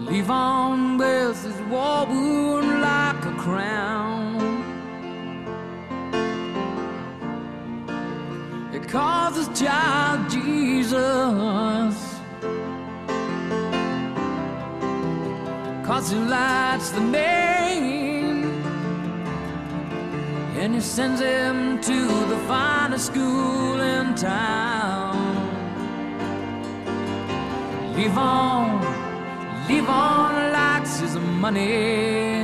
Levon wears his war wound like a crown. He calls his child Jesus, 'cause he likes the name, and he sends him to the finest school in town. Levon likes his money.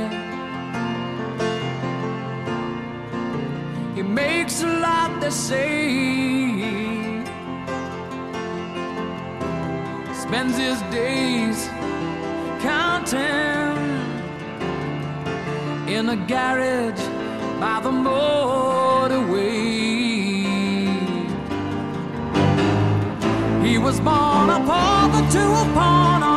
He makes a lot, they say. Spends his days counting in a garage by the motorway. He was born a pauper to a pawn.